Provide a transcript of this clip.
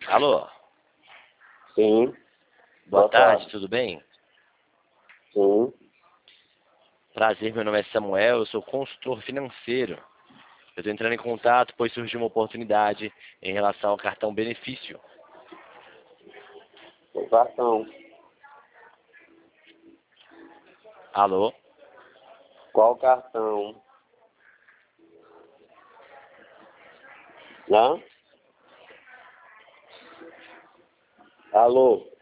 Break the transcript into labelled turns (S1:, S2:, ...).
S1: Alô,
S2: Sim,
S1: boa
S2: boa
S1: tarde,
S2: tarde.
S1: tudo bem?
S2: Sim,
S1: Prazer, meu nome é Samuel, eu sou consultor financeiro. Eu estou entrando em contato, pois surgiu uma oportunidade em relação ao cartão benefício.
S2: o cartão.
S1: Alô,
S2: Qual cartão? Hã? Alô?